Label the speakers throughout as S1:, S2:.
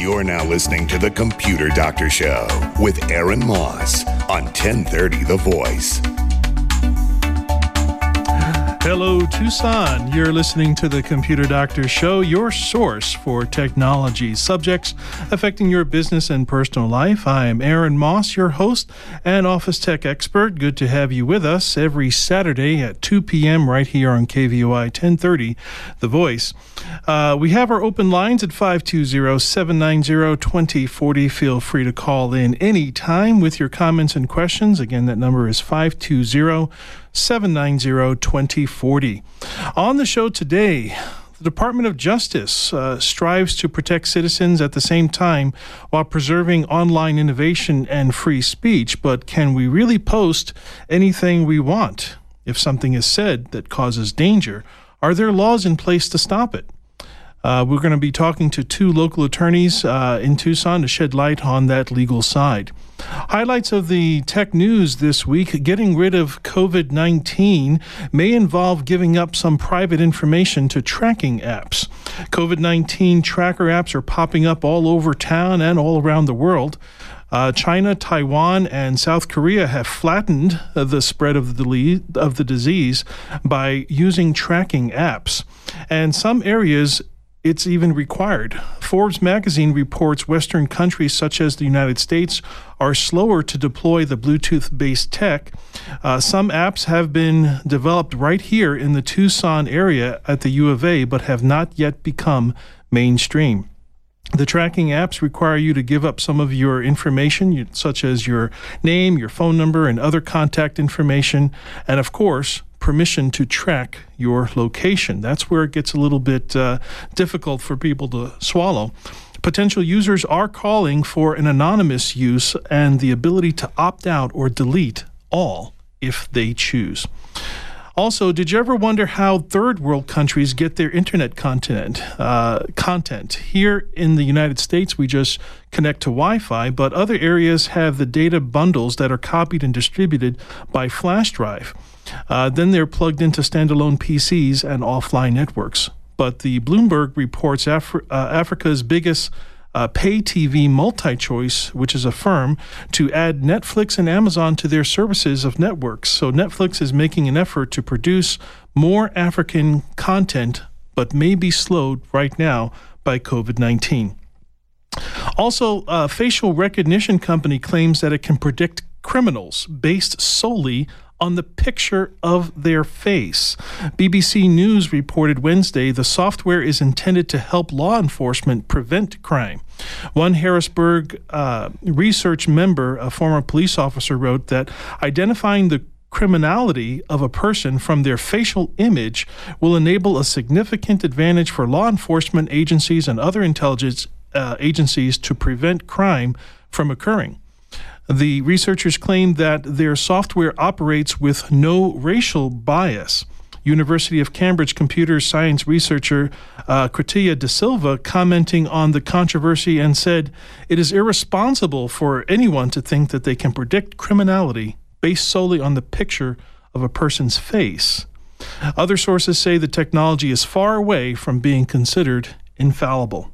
S1: You're now listening to The Computer Doctor Show with Aaron Moss on 1030 The Voice.
S2: Hello, Tucson. You're listening to The Computer Doctor Show, your source for technology subjects affecting your business and personal life. I am Aaron Moss, your host and office tech expert. Good to have you with us every Saturday at 2 p.m. right here on KVOI 1030, The Voice. We have our open lines at 520-790-2040. Feel free to call in anytime with your comments and questions. Again, that number is 520-790-2040. On the show today, the Department of Justice strives to protect citizens at the same time while preserving online innovation and free speech. But can we really post anything we want? If something is said that causes danger, are there laws in place to stop it? We're going to be talking to two local attorneys in Tucson to shed light on that legal side. Highlights of the tech news this week: getting rid of COVID-19 may involve giving up some private information to tracking apps. COVID-19 tracker apps are popping up all over town and all around the world. China, Taiwan, and South Korea have flattened the spread of the disease by using tracking apps. And some areas, it's even required. Forbes magazine reports Western countries such as the United States are slower to deploy the Bluetooth-based tech. Some apps have been developed right here in the Tucson area at the U of A, but have not yet become mainstream. The tracking apps require you to give up some of your information, such as your name, your phone number, and other contact information, and of course, permission to track your location. That's where it gets a little bit difficult for people to swallow. Potential users are calling for an anonymous use and the ability to opt out or delete all if they choose. Also, did you ever wonder how third world countries get their internet content? Here in the United States, we just connect to Wi-Fi, but other areas have the data bundles that are copied and distributed by flash drive. Then they're plugged into standalone PCs and offline networks. But the Bloomberg reports Africa's biggest pay TV MultiChoice, which is a firm, to add Netflix and Amazon to their services of networks. So Netflix is making an effort to produce more African content, but may be slowed right now by COVID-19. Also, a facial recognition company claims that it can predict criminals based solely on the picture of their face. BBC News reported Wednesday the software is intended to help law enforcement prevent crime. One Harrisburg research member, a former police officer, wrote that identifying the criminality of a person from their facial image will enable a significant advantage for law enforcement agencies and other intelligence agencies to prevent crime from occurring. The researchers claim that their software operates with no racial bias. University of Cambridge computer science researcher Kritia De Silva commenting on the controversy and said, "It is irresponsible for anyone to think that they can predict criminality based solely on the picture of a person's face." Other sources say the technology is far away from being considered infallible.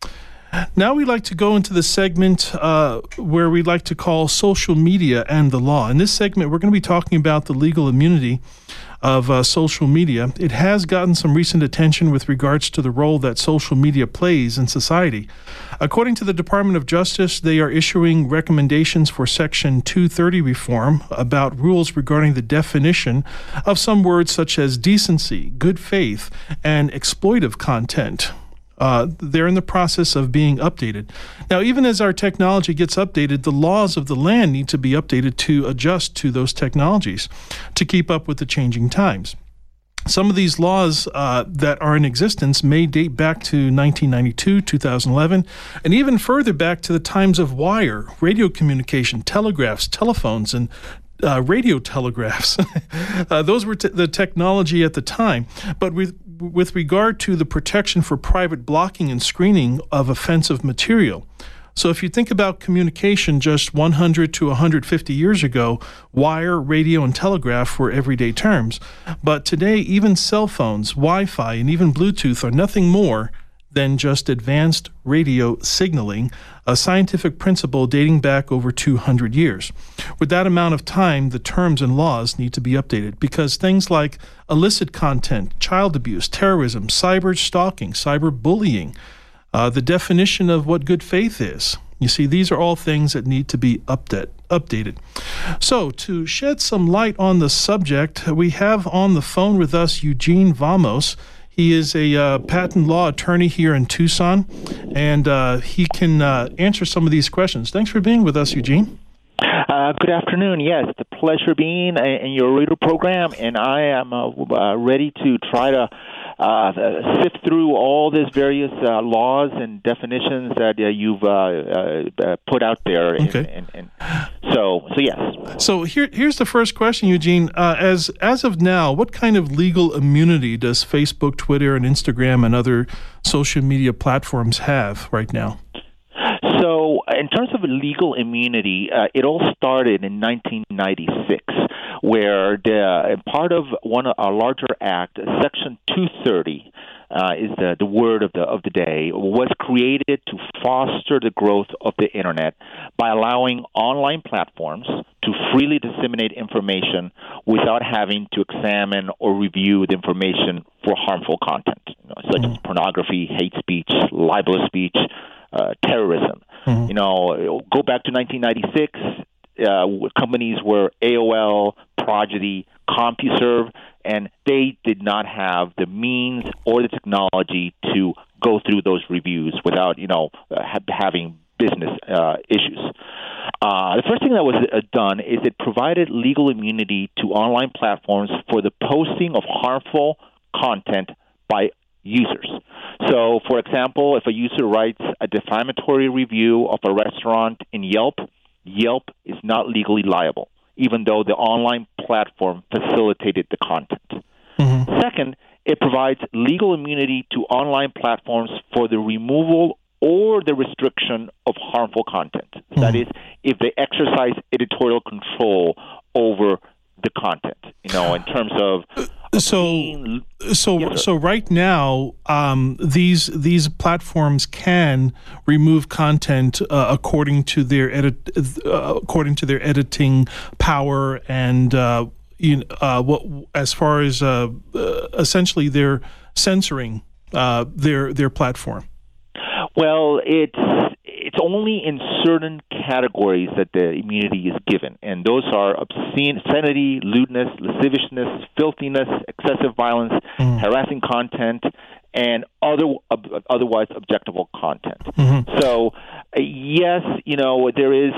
S2: Now we'd like to go into the segment where we'd like to call social media and the law. In this segment, we're going to be talking about the legal immunity of social media. It has gotten some recent attention with regards to the role that social media plays in society. According to the Department of Justice, they are issuing recommendations for Section 230 reform about rules regarding the definition of some words such as decency, good faith, and exploitive content. They're in the process of being updated. Now, even as our technology gets updated, the laws of the land need to be updated to adjust to those technologies to keep up with the changing times. Some of these laws that are in existence may date back to 1992, 2011, and even further back to the times of wire, radio communication, telegraphs, telephones, and radio telegraphs. Those were the technology at the time. But with regard to the protection for private blocking and screening of offensive material. So if you think about communication just 100 to 150 years ago, wire, radio, and telegraph were everyday terms. But today, even cell phones, Wi-Fi, and even Bluetooth are nothing more than just advanced radio signaling, a scientific principle dating back over 200 years. With that amount of time, the terms and laws need to be updated because things like illicit content, child abuse, terrorism, cyber stalking, cyber bullying, the definition of what good faith is. You see, these are all things that need to be updated. So, to shed some light on the subject, we have on the phone with us Eugene Vamos. He is a patent law attorney here in Tucson, and he can answer some of these questions. Thanks for being with us, Eugene.
S3: Good afternoon. Yes, it's a pleasure being in your radio program, and I am ready to try to sift through all these various laws and definitions that you've put out there.
S2: Okay.
S3: So yes.
S2: So here's the first question, Eugene. As of now, what kind of legal immunity does Facebook, Twitter, and Instagram and other social media platforms have right now?
S3: So, in terms of legal immunity, it all started in 1996, where part of a larger act, Section 230, is the word of the day, was created to foster the growth of the Internet by allowing online platforms to freely disseminate information without having to examine or review the information for harmful content, such as pornography, hate speech, libelous speech, terrorism. Mm-hmm. Go back to 1996. Companies were AOL, Prodigy, CompuServe, and they did not have the means or the technology to go through those reviews without, having business issues. The first thing that was done is it provided legal immunity to online platforms for the posting of harmful content by users. So, for example, if a user writes a defamatory review of a restaurant in Yelp, Yelp is not legally liable, even though the online platform facilitated the content. Mm-hmm. Second, it provides legal immunity to online platforms for the removal or the restriction of harmful content. Mm-hmm. That is, if they exercise editorial control over the content, in terms of
S2: So right now, these platforms can remove content according to their editing power and as far as essentially they're censoring their platform.
S3: Well, it's only in certain categories that the immunity is given, and those are obscenity, lewdness, lasciviousness, filthiness, excessive violence, harassing content, and otherwise objectionable content. Mm-hmm. So, yes, there is,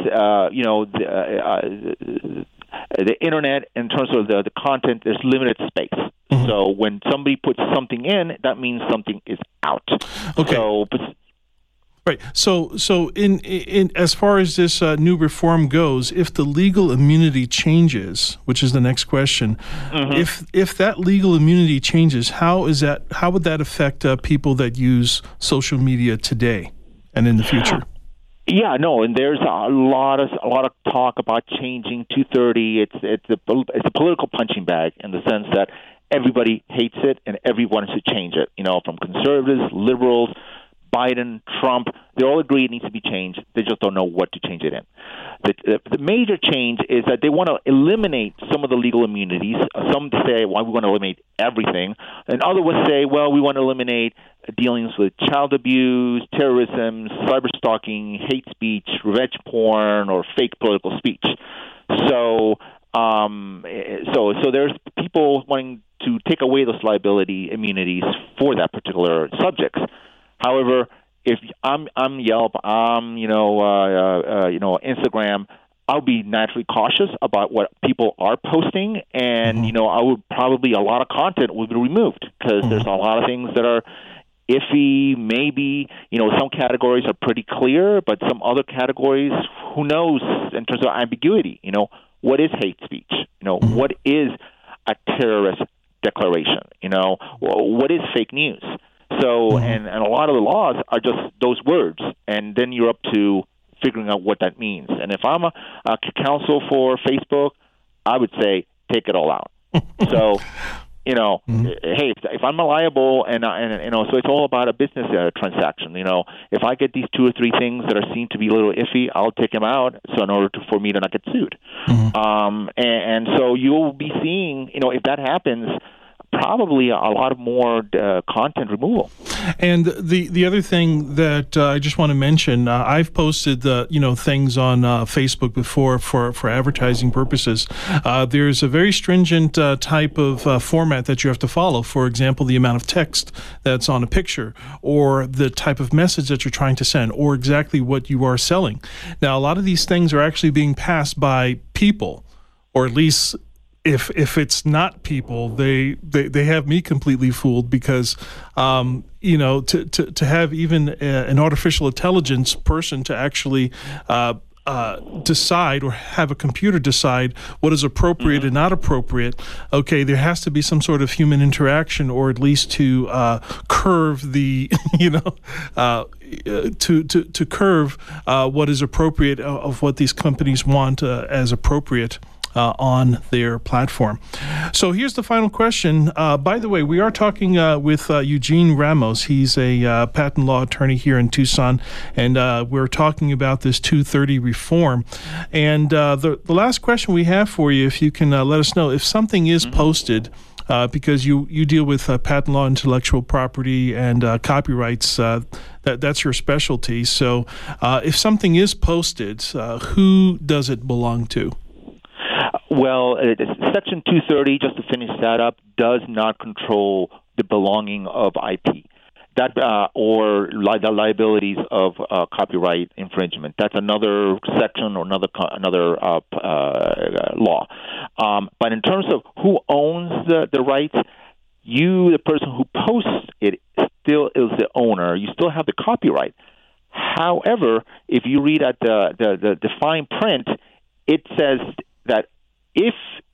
S3: the Internet, in terms of the content, there's limited space. Mm-hmm. So when somebody puts something in, that means something is out.
S2: Okay. Right. So in as far as this new reform goes, if the legal immunity changes, which is the next question, mm-hmm. if that legal immunity changes, how would that affect people that use social media today and in the future?
S3: Yeah, no, and there's a lot of talk about changing 230. It's a political punching bag in the sense that everybody hates it and everyone wants to change it. From conservatives, liberals, Biden, Trump, they all agree it needs to be changed. They just don't know what to change it in. The major change is that they want to eliminate some of the legal immunities. Some say, well, we want to eliminate everything. And others would say, well, we want to eliminate dealings with child abuse, terrorism, cyberstalking, hate speech, revenge porn, or fake political speech. So there's people wanting to take away those liability immunities for that particular subject. However, if I'm Yelp, I'm Instagram, I'll be naturally cautious about what people are posting, and mm-hmm. I would probably a lot of content would be removed because mm-hmm. there's a lot of things that are iffy. Maybe some categories are pretty clear, but some other categories, who knows in terms of ambiguity. What is hate speech? Mm-hmm. What is a terrorist declaration? What is fake news? So, and a lot of the laws are just those words, and then you're up to figuring out what that means. And if I'm a counsel for Facebook, I would say take it all out. So, Hey, if I'm liable, and so it's all about a business transaction. If I get these 2 or 3 things that are seen to be a little iffy, I'll take them out. So in order for me to not get sued, and so you'll be seeing, if that happens, probably a lot of more content removal.
S2: And the other thing that I just want to mention, I've posted things on Facebook before for advertising purposes. There's a very stringent type of format that you have to follow. For example, the amount of text that's on a picture, or the type of message that you're trying to send, or exactly what you are selling. Now, a lot of these things are actually being passed by people, or at least if it's not people, they have me completely fooled, because to have even an artificial intelligence person to actually decide, or have a computer decide what is appropriate and not appropriate. Okay, there has to be some sort of human interaction, or at least to curve the to curve what is appropriate of what these companies want as appropriate on their platform. So here's the final question. By the way, we are talking with Eugene Ramos. He's a patent law attorney here in Tucson, and we're talking about this 230 reform. And the last question we have for you, if you can let us know, if something is posted, because you deal with patent law, intellectual property, and copyrights, that's your specialty. So if something is posted, who does it belong to?
S3: Well, Section 230, just to finish that up, does not control the belonging of IP, or the liabilities of copyright infringement. That's another section or another law. But in terms of who owns the rights, the person who posts it, still is the owner. You still have the copyright. However, if you read at the fine print, it says that if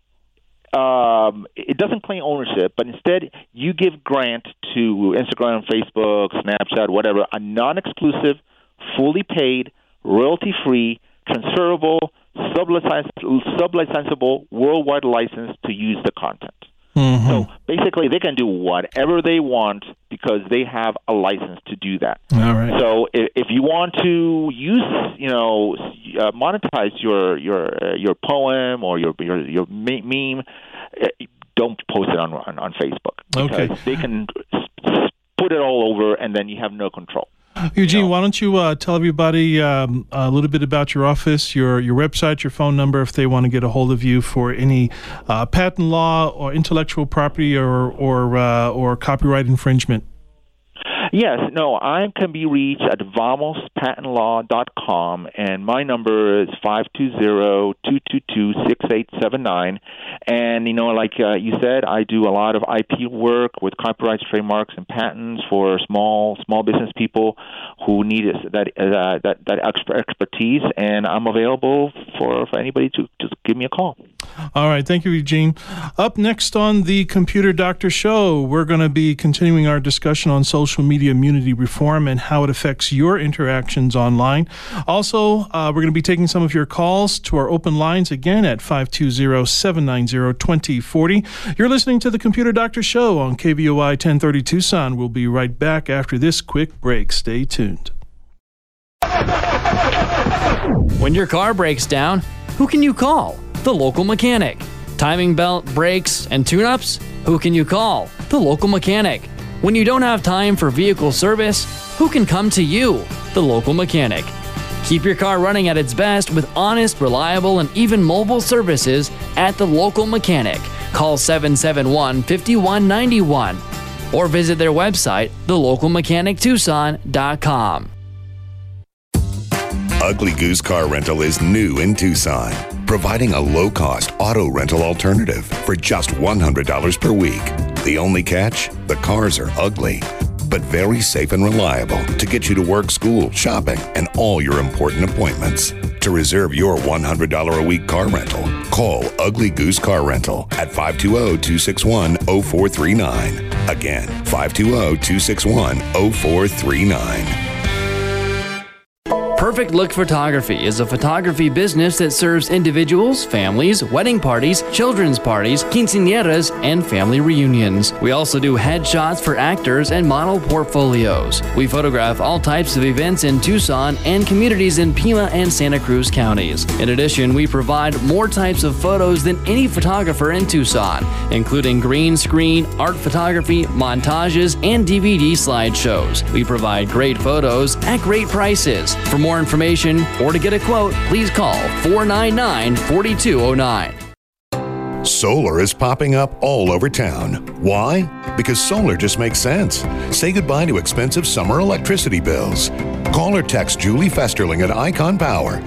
S3: it doesn't claim ownership, but instead you give grant to Instagram, Facebook, Snapchat, whatever, a non-exclusive, fully paid, royalty-free, transferable, sublicensable, worldwide license to use the content. Mm-hmm. So basically, they can do whatever they want because they have a license to do that.
S2: All right.
S3: So if you want to use, monetize your poem or your meme, don't post it on Facebook, because they can put it all over, and then you have no control.
S2: Eugene, why don't you tell everybody a little bit about your office, your website, your phone number, if they want to get a hold of you for any patent law or intellectual property or copyright infringement.
S3: Yes, I can be reached at vamospatentlaw.com, and my number is 520-222-6879. And, like you said, I do a lot of IP work with copyrights, trademarks, and patents for small business people who need that expertise, and I'm available for anybody to just give me a call.
S2: All right. Thank you, Eugene. Up next on the Computer Doctor Show, we're going to be continuing our discussion on social media immunity reform and how it affects your interactions online. Also, we're going to be taking some of your calls to our open lines again at 520-790-2040. You're listening to the Computer Doctor Show on KVOI 1030 Tucson. We'll be right back after this quick break. Stay tuned.
S4: When your car breaks down, who can you call? The local mechanic. Timing belt, brakes, and tune-ups? Who can you call? The local mechanic. When you don't have time for vehicle service, who can come to you? The local mechanic. Keep your car running at its best with honest, reliable, and even mobile services at the local mechanic. Call 771-5191 or visit their website, thelocalmechanictucson.com.
S1: Ugly Goose Car Rental is new in Tucson, providing a low-cost auto rental alternative for just $100 per week. The only catch? The cars are ugly, but very safe and reliable to get you to work, school, shopping, and all your important appointments. To reserve your $100 a week car rental, call Ugly Goose Car Rental at 520-261-0439. Again, 520-261-0439.
S4: Perfect Look Photography is a photography business that serves individuals, families, wedding parties, children's parties, quinceañeras, and family reunions. We also do headshots for actors and model portfolios. We photograph all types of events in Tucson and communities in Pima and Santa Cruz counties. In addition, we provide more types of photos than any photographer in Tucson, including green screen, art photography, montages, and DVD slideshows. We provide great photos at great prices. For more information or to get a quote, please call 499-4209.
S1: Solar is popping up all over town. Why? Because solar just makes sense. Say goodbye to expensive summer electricity bills. Call or text Julie Festerling at Icon Power,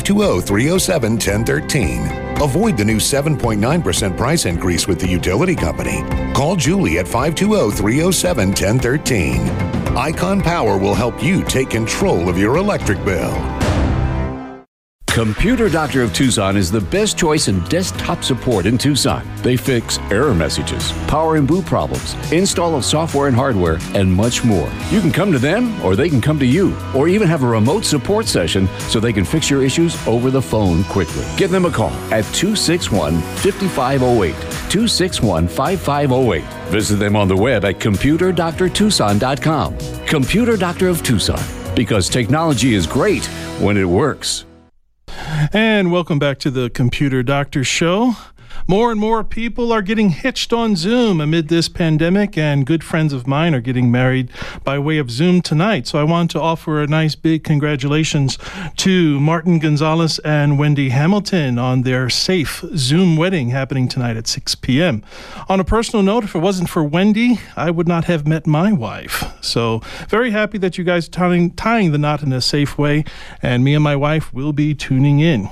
S1: 520-307-1013. Avoid the new 7.9% price increase with the utility company. Call Julie at 520-307-1013. Icon Power will help you take control of your electric bill.
S5: Computer Doctor of Tucson is the best choice in desktop support in Tucson. They fix error messages, power and boot problems, install of software and hardware, and much more. You can come to them, or they can come to you, or even have a remote support session so they can fix your issues over the phone quickly. Give them a call at 261-5508, 261-5508. Visit them on the web at computerdoctortucson.com. Computer Doctor of Tucson, because technology is great when it works.
S2: And welcome back to the Computer Doctor Show. More and more people are getting hitched on Zoom amid this pandemic, and good friends of mine are getting married by way of Zoom tonight. So I want to offer a nice big congratulations to Martin Gonzalez and Wendy Hamilton on their safe Zoom wedding happening tonight at 6 p.m. On a personal note, if it wasn't for Wendy, I would not have met my wife. So very happy that you guys are tying the knot in a safe way, and me and my wife will be tuning in.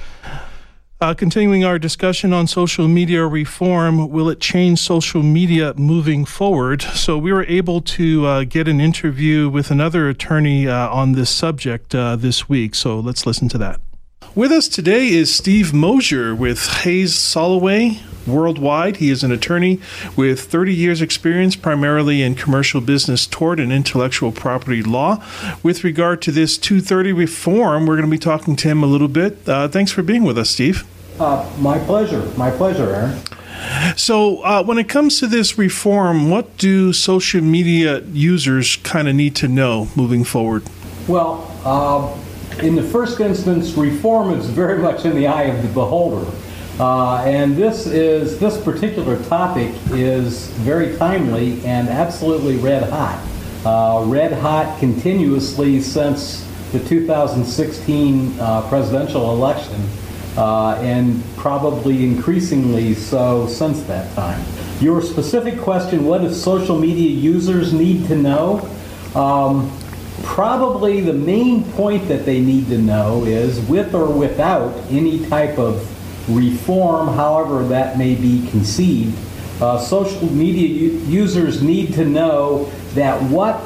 S2: Continuing our discussion on social media reform, will it change social media moving forward? So we were able to get an interview with another attorney on this subject this week. So let's listen to that. With us today is Steve Mosier with Hayes Soloway Worldwide. He is an attorney with 30 years experience primarily in commercial business tort and intellectual property law. With regard to this 230 reform, we're going to be talking to him a little bit. Thanks for being with us, Steve.
S6: My pleasure, Aaron.
S2: So when it comes to this reform, what do social media users kind of need to know moving forward?
S6: Well, in the first instance, reform is very much in the eye of the beholder. And this particular topic is very timely and absolutely red hot. Red hot continuously since the 2016 presidential election, and probably increasingly so since that time. Your specific question, what do social media users need to know? Probably the main point that they need to know is, with or without any type of reform, however that may be conceived, social media users need to know that what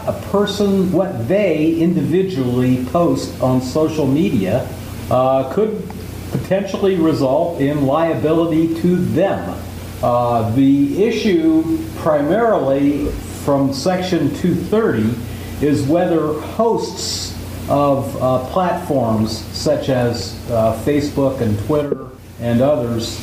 S6: they individually post on social media could potentially result in liability to them. The issue primarily from Section 230 is whether hosts of platforms such as Facebook and Twitter and others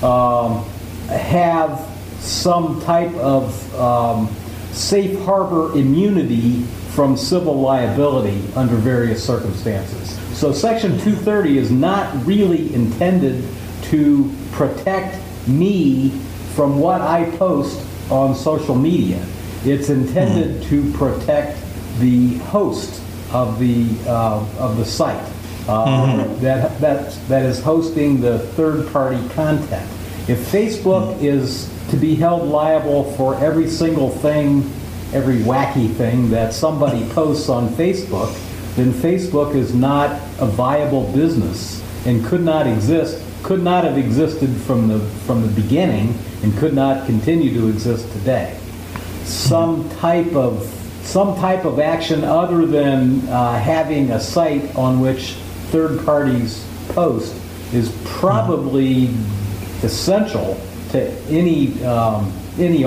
S6: have some type of safe harbor immunity from civil liability under various circumstances. So Section 230 is not really intended to protect me from what I post on social media. It's intended to protect the host of the site that is hosting the third-party content. If Facebook is to be held liable for every single thing, every wacky thing that somebody posts on Facebook, then Facebook is not a viable business and could not have existed from the beginning, and could not continue to exist today. Some type of action other than having a site on which third parties post is probably essential to any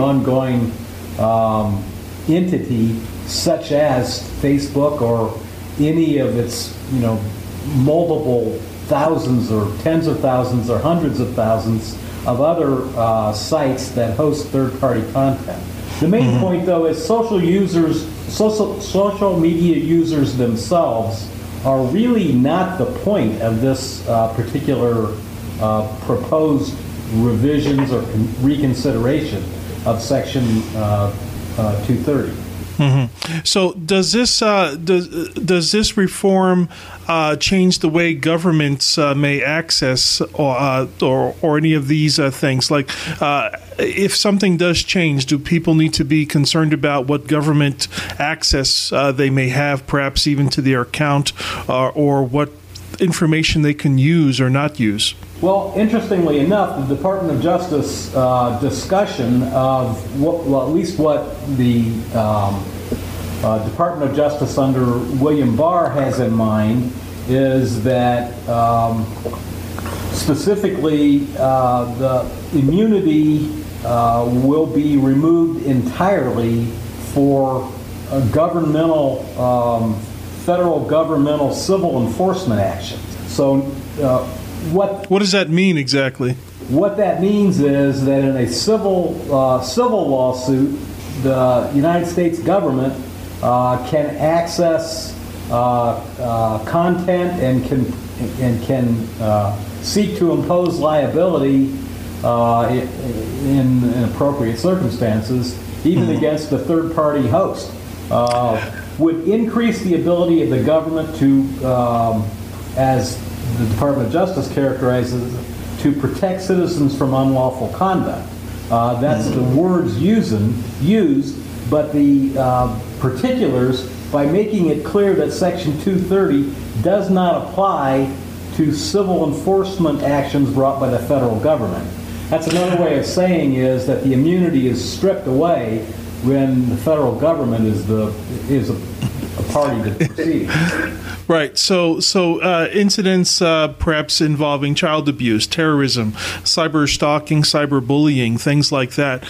S6: ongoing entity such as Facebook or any of its, multiple thousands or tens of thousands or hundreds of thousands of other sites that host third-party content. The main point, though, is social media users themselves are really not the point of this particular proposed revisions or reconsideration of Section 230.
S2: So does this reform change the way governments may access or any of these things? Like, if something does change, do people need to be concerned about what government access they may have, perhaps even to their account, or what information they can use or not use?
S6: Well, interestingly enough, the Department of Justice discussion of at least what the Department of Justice under William Barr has in mind is that specifically the immunity will be removed entirely for federal governmental civil enforcement actions. So what
S2: does that mean exactly?
S6: What that means is that in a civil lawsuit, the United States government can access content and can seek to impose liability in appropriate circumstances, even against a third-party host. Would increase the ability of the government to, as the Department of Justice characterizes it, to protect citizens from unlawful conduct. That's the words used, but the particulars, by making it clear that Section 230 does not apply to civil enforcement actions brought by the federal government. That's another way of saying is that the immunity is stripped away when the federal government is a party to the proceeding.
S2: Right. So incidents perhaps involving child abuse, terrorism, cyber stalking, cyberbullying, things like that.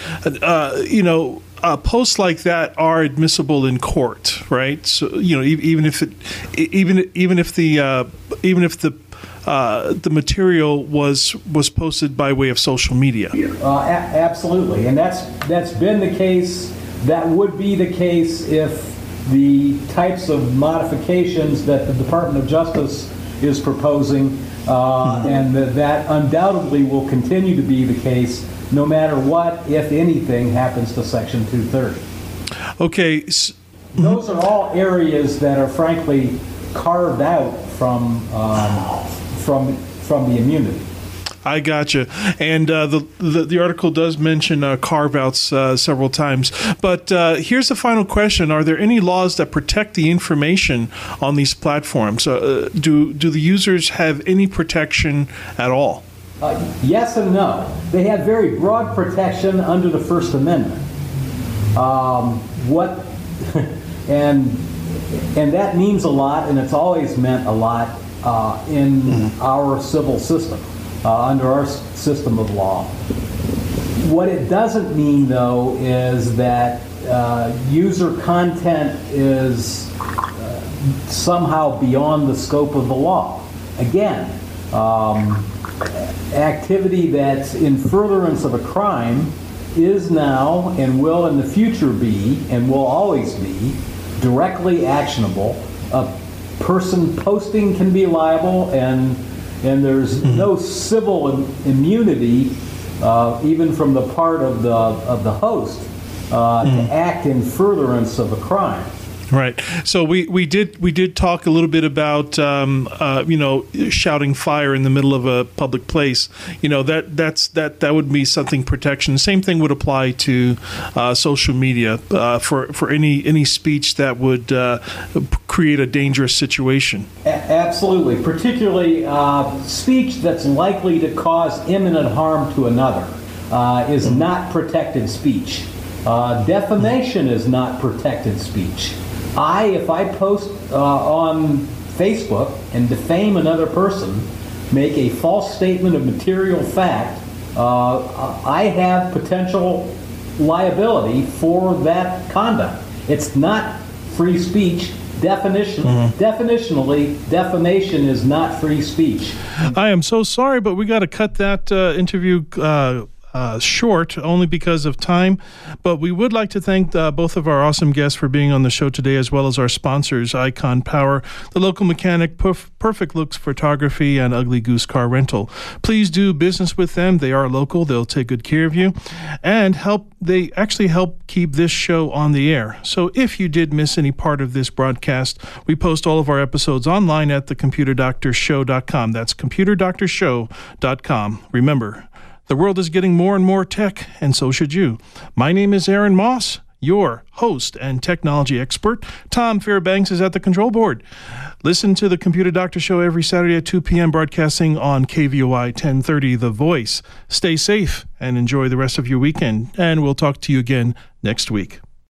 S2: Posts like that are admissible in court, right? So even if the material was posted by way of social media.
S6: Absolutely, and that's been the case. That would be the case if the types of modifications that the Department of Justice is proposing, and that undoubtedly will continue to be the case no matter what, if anything, happens to Section 230.
S2: Okay.
S6: Those are all areas that are frankly carved out from the immunity.
S2: I gotcha. And the article does mention carve-outs several times. But here's the final question. Are there any laws that protect the information on these platforms? Do the users have any protection at all?
S6: Yes and no. They have very broad protection under the First Amendment. And that means a lot, and it's always meant a lot in our civil system, under our system of law. What it doesn't mean, though, is that user content is somehow beyond the scope of the law. Again, activity that's in furtherance of a crime is now and will in the future be and will always be directly actionable. A person posting can be liable, and there's no civil immunity even from the part of the host to act in furtherance of a crime.
S2: Right. So we did talk a little bit about shouting fire in the middle of a public place. That would be something protection. Same thing would apply to social media for any speech that would create a dangerous situation.
S6: Absolutely, particularly speech that's likely to cause imminent harm to another is not protected speech. Defamation is not protected speech. If I post on Facebook and defame another person, make a false statement of material fact, I have potential liability for that conduct. It's not free speech definitionally, defamation is not free speech.
S2: I am so sorry, but we got to cut that interview short only because of time. But we would like to thank both of our awesome guests for being on the show today, as well as our sponsors, Icon Power, The Local Mechanic, Perfect Looks Photography, and Ugly Goose Car Rental. Please do business with them. They are local. They'll take good care of you and they actually help keep this show on the air. So if you did miss any part of this broadcast, we post all of our episodes online at thecomputerdoctorshow.com. That's computerdoctorshow.com. Remember, the world is getting more and more tech, and so should you. My name is Aaron Moss, your host and technology expert. Tom Fairbanks is at the control board. Listen to the Computer Doctor Show every Saturday at 2 p.m. broadcasting on KVOI 1030 The Voice. Stay safe and enjoy the rest of your weekend, and we'll talk to you again next week.